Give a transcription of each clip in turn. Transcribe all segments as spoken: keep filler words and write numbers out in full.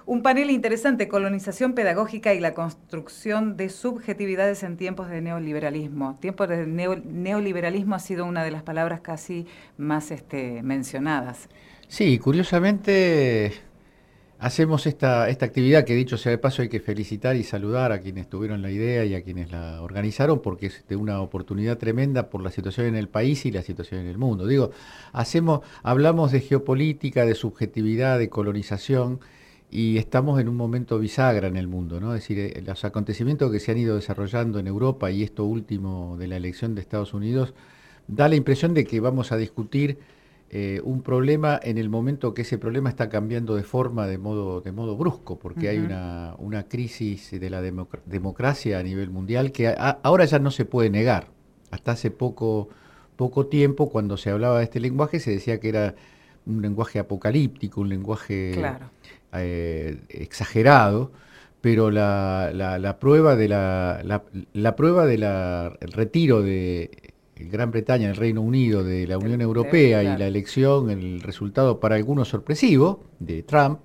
Un panel interesante, colonización pedagógica y la construcción de subjetividades en tiempos de neoliberalismo. Tiempos de neo, neoliberalismo ha sido una de las palabras casi más este, mencionadas. Sí, curiosamente hacemos esta, esta actividad que dicho sea de paso hay que felicitar y saludar a quienes tuvieron la idea y a quienes la organizaron porque es de una oportunidad tremenda por la situación en el país y la situación en el mundo. Digo, hacemos, hablamos de geopolítica, de subjetividad, de colonización y estamos en un momento bisagra en el mundo, ¿no? Es decir, eh, los acontecimientos que se han ido desarrollando en Europa y esto último de la elección de Estados Unidos da la impresión de que vamos a discutir eh, un problema en el momento que ese problema está cambiando de forma de modo, de modo brusco, porque hay Uh-huh. una, una crisis de la democ- democracia a nivel mundial que a- ahora ya no se puede negar. Hasta hace poco, poco tiempo, cuando se hablaba de este lenguaje, se decía que era un lenguaje apocalíptico, un lenguaje Claro. eh, exagerado, pero la, la, la prueba de la, la, la prueba de la, el retiro de Gran Bretaña, el Reino Unido, de la Unión Del- de- Europea y la claro. elección, el resultado para algunos sorpresivo de Trump,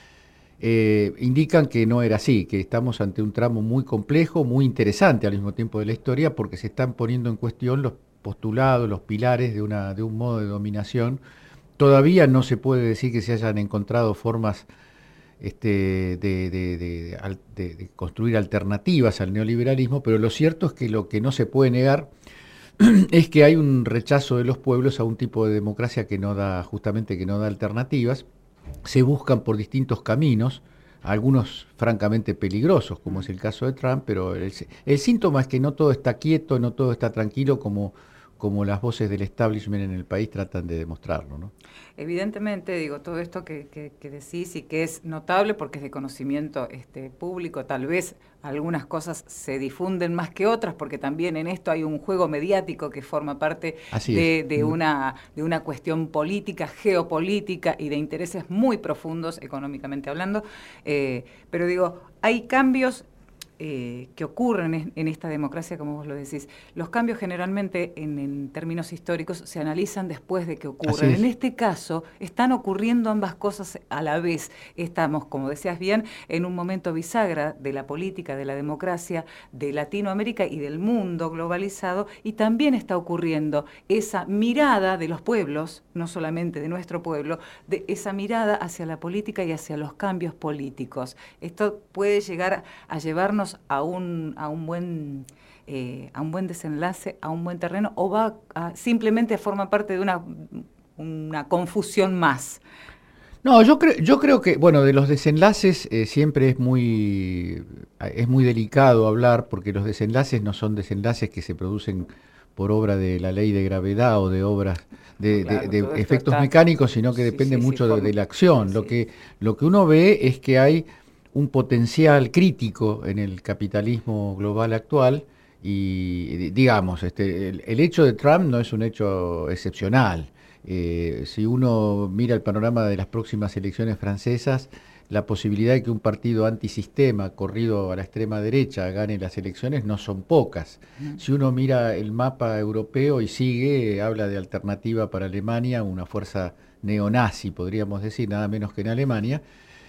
eh, indican que no era así, que estamos ante un tramo muy complejo, muy interesante al mismo tiempo de la historia, porque se están poniendo en cuestión los postulados, los pilares de, una, de un modo de dominación. Todavía no se puede decir que se hayan encontrado formas este, de, de, de, de, de construir alternativas al neoliberalismo, pero lo cierto es que lo que no se puede negar es que hay un rechazo de los pueblos a un tipo de democracia que no da, justamente que no da alternativas. Se buscan por distintos caminos, algunos francamente peligrosos, como es el caso de Trump, pero el, el síntoma es que no todo está quieto, no todo está tranquilo como, como las voces del establishment en el país tratan de demostrarlo, ¿no? Evidentemente, digo, todo esto que, que, que decís y que es notable porque es de conocimiento este, público, tal vez algunas cosas se difunden más que otras porque también en esto hay un juego mediático que forma parte Así es. de, de, Mm. una, de una cuestión política, geopolítica y de intereses muy profundos, económicamente hablando. Eh, pero digo, hay cambios eh, que ocurren en, en esta democracia, como vos lo decís. Los cambios generalmente, en, en términos históricos, se analizan después de que Así ocurren. En es. este caso, están ocurriendo ambas cosas a la vez. Estamos, como decías bien, en un momento bisagra de la política, de la democracia, de Latinoamérica y del mundo globalizado, y también está ocurriendo esa mirada de los pueblos, no solamente de nuestro pueblo, de esa mirada hacia la política y hacia los cambios políticos. Esto puede llegar a llevarnos a un, a un buen eh, a un buen desenlace, a un buen terreno, o va a, simplemente forma parte de una, una confusión más. No, yo creo, yo creo que, bueno, de los desenlaces eh, siempre es muy, es muy delicado hablar porque los desenlaces no son desenlaces que se producen por obra de la ley de gravedad o de obras de, de- Claro, de todo esto efectos está, mecánicos, sino que sí, depende sí, sí, mucho de, forma, de la acción. Lo sí. que, lo que uno ve es que hay un potencial crítico en el capitalismo global actual y, digamos, este, el, el hecho de Trump no es un hecho excepcional. Eh, si uno mira el panorama de las próximas elecciones francesas, la posibilidad de que un partido antisistema corrido a la extrema derecha gane las elecciones no son pocas. Uh-huh. Si uno mira el mapa europeo y sigue, habla de alternativa para Alemania, una fuerza neonazi, podríamos decir, nada menos que en Alemania,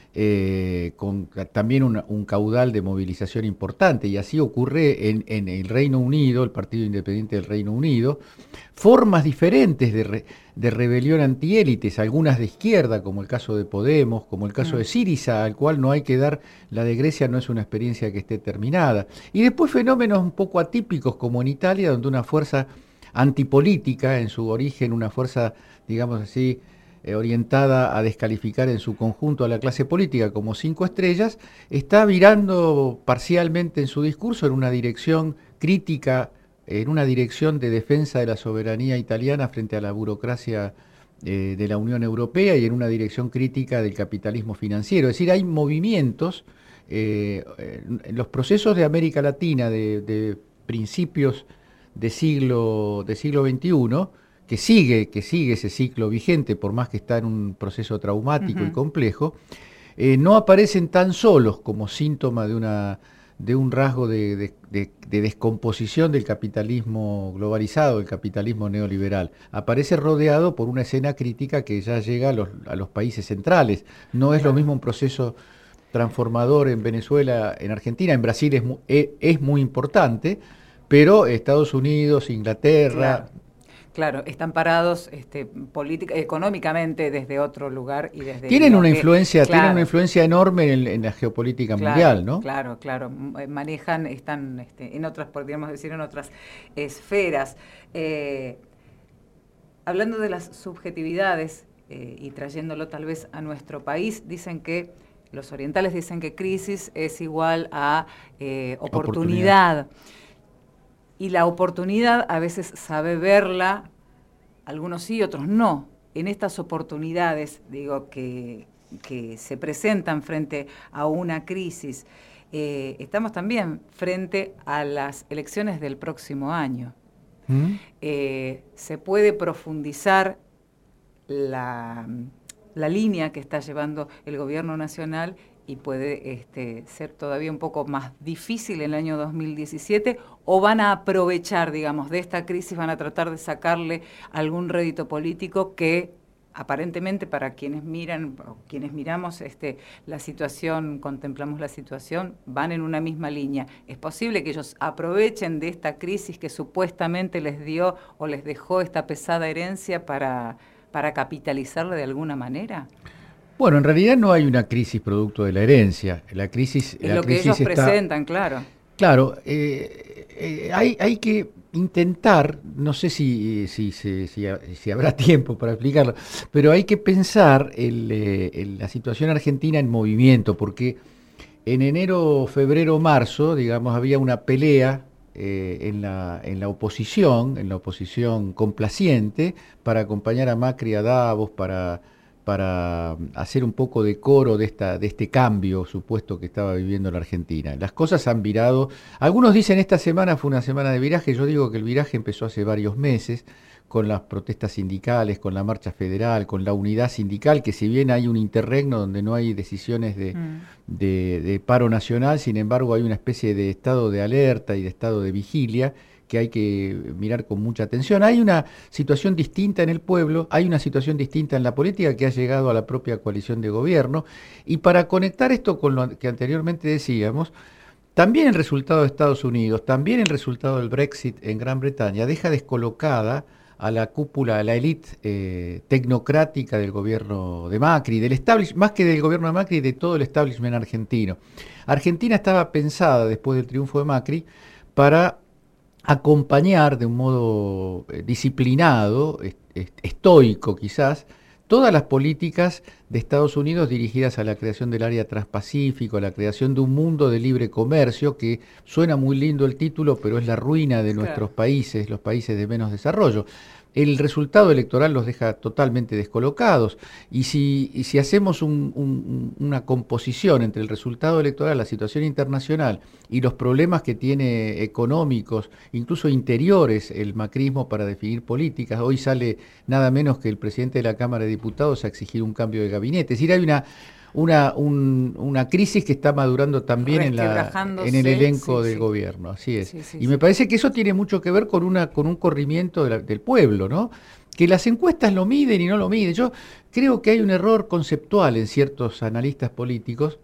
eh, con también una, un caudal de movilización importante, y así ocurre en, en el Reino Unido, el Partido Independiente del Reino Unido, formas diferentes de, re, de rebelión antiélites, algunas de izquierda, como el caso de Podemos, como el caso Uh-huh. de Syriza, al cual no hay que dar, la de Grecia no es una experiencia que esté terminada, y después fenómenos un poco atípicos como en Italia, donde una fuerza antipolítica, en su origen una fuerza, digamos así, eh, orientada a descalificar en su conjunto a la clase política como cinco estrellas, está virando parcialmente en su discurso en una dirección crítica, en una dirección de defensa de la soberanía italiana frente a la burocracia eh, de la Unión Europea y en una dirección crítica del capitalismo financiero. Es decir, hay movimientos, eh, en los procesos de América Latina de, de principios de siglo, de siglo veintiuno, que sigue, que sigue ese ciclo vigente, por más que está en un proceso traumático y Uh-huh. complejo, eh, no aparecen tan solos como síntoma de, una, de un rasgo de, de, de, de descomposición del capitalismo globalizado, del capitalismo neoliberal. Aparece rodeado por una escena crítica que ya llega a los, a los países centrales. No es lo Claro. mismo un proceso transformador en Venezuela, en Argentina, en Brasil es, mu- es, es muy importante, pero Estados Unidos, Inglaterra... Claro. Claro, están parados este, política, económicamente desde otro lugar y desde Tienen lo una que- influencia, claro, tienen una influencia enorme en, en la geopolítica claro, mundial, ¿no? Claro, claro, m- eh, manejan, están este, en otras, podríamos decir, en otras esferas. Eh, hablando de las subjetividades eh, y trayéndolo tal vez a nuestro país, dicen que los orientales dicen que crisis es igual a eh, oportunidad. Oportunidad. Y la oportunidad a veces sabe verla, algunos sí, otros no. En estas oportunidades, digo, que, que se presentan frente a una crisis, eh, estamos también frente a las elecciones del próximo año. ¿Mm? Eh, se puede profundizar la, la línea que está llevando el gobierno nacional y puede este, ser todavía un poco más difícil el año dos mil diecisiete, o van a aprovechar, digamos, de esta crisis, van a tratar de sacarle algún rédito político que aparentemente para quienes miran, o quienes miramos este, la situación, contemplamos la situación, van en una misma línea. ¿Es posible que ellos aprovechen de esta crisis que supuestamente les dio o les dejó esta pesada herencia para, para capitalizarla de alguna manera? Bueno, en realidad no hay una crisis producto de la herencia. La crisis, Es la lo que crisis ellos está, presentan, claro. claro, eh, eh, hay, hay que intentar, no sé si, si, si, si, si habrá tiempo para explicarlo, pero hay que pensar el, eh, el, la situación argentina en movimiento, porque en enero, febrero, marzo, digamos, había una pelea eh, en, la, en la oposición, en la oposición complaciente, para acompañar a Macri a Davos, para para hacer un poco de coro de, esta, de este cambio supuesto que estaba viviendo la Argentina. Las cosas han virado, algunos dicen esta semana fue una semana de viraje, yo digo que el viraje empezó hace varios meses, con las protestas sindicales, con la marcha federal, con la unidad sindical, que si bien hay un interregno donde no hay decisiones de, mm. de, de paro nacional, sin embargo hay una especie de estado de alerta y de estado de vigilia, que hay que mirar con mucha atención. Hay una situación distinta en el pueblo, hay una situación distinta en la política que ha llegado a la propia coalición de gobierno, y para conectar esto con lo que anteriormente decíamos, también el resultado de Estados Unidos, también el resultado del Brexit en Gran Bretaña deja descolocada a la cúpula, a la élite eh, tecnocrática del gobierno de Macri, del establishment, más que del gobierno de Macri, de todo el establishment argentino. Argentina estaba pensada, después del triunfo de Macri, para acompañar de un modo eh, disciplinado, est est estoico quizás, todas las políticas de Estados Unidos dirigidas a la creación del área transpacífico, a la creación de un mundo de libre comercio, que suena muy lindo el título, pero es la ruina de nuestros claro. países, los países de menos desarrollo. El resultado electoral los deja totalmente descolocados, y si, y si hacemos un, un, una composición entre el resultado electoral, la situación internacional y los problemas que tiene económicos, incluso interiores, el macrismo para definir políticas, hoy sale nada menos que el presidente de la Cámara de Diputados a exigir un cambio de gabinete. Es decir, hay una, una, un, una crisis que está madurando también en, la, en el elenco sí, del sí. gobierno, así es. Sí, sí, y sí. me parece que eso tiene mucho que ver con, una, con un corrimiento de la, del pueblo, ¿no? Que las encuestas lo miden y no lo miden. Yo creo que hay un error conceptual en ciertos analistas políticos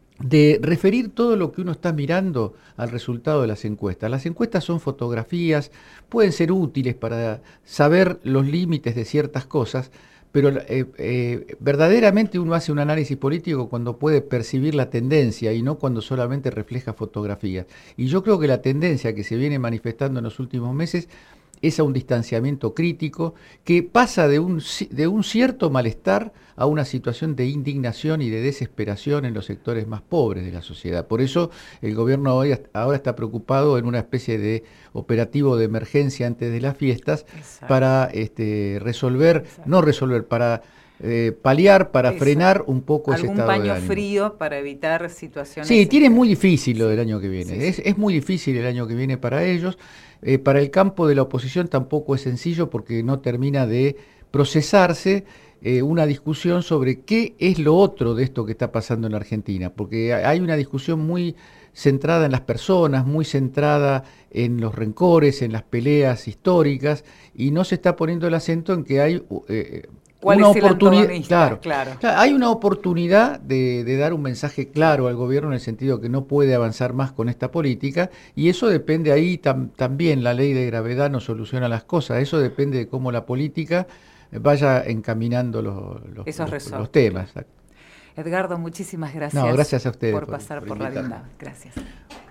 de referir todo lo que uno está mirando al resultado de las encuestas. Las encuestas son fotografías, pueden ser útiles para saber los límites de ciertas cosas, pero eh, eh, verdaderamente uno hace un análisis político cuando puede percibir la tendencia y no cuando solamente refleja fotografías. Y yo creo que la tendencia que se viene manifestando en los últimos meses es a un distanciamiento crítico que pasa de un, de un cierto malestar a una situación de indignación y de desesperación en los sectores más pobres de la sociedad. Por eso el gobierno hoy, ahora está preocupado en una especie de operativo de emergencia antes de las fiestas. Exacto. Para este, resolver, Exacto. no resolver, para eh, paliar, para Eso. frenar un poco ese estado de ánimo. Algún paño frío para evitar situaciones... Sí, tiene muy difícil lo sí. del año que viene. Sí, es, sí. es muy difícil el año que viene para ellos. Eh, para el campo de la oposición tampoco es sencillo porque no termina de procesarse eh, una discusión sobre qué es lo otro de esto que está pasando en la Argentina, porque hay una discusión muy centrada en las personas, muy centrada en los rencores, en las peleas históricas, y no se está poniendo el acento en que hay... Eh, ¿Cuál una es el oportunidad, antagonista? claro, Claro. claro, hay una oportunidad de, de dar un mensaje claro al gobierno en el sentido que no puede avanzar más con esta política, y eso depende ahí tam, también, la ley de gravedad no soluciona las cosas, eso depende de cómo la política vaya encaminando los, los, Esos los, los resortes. temas. Edgardo, muchísimas gracias, No, gracias a ustedes por por, pasar por por Radio invitarme. UNDAV. Gracias.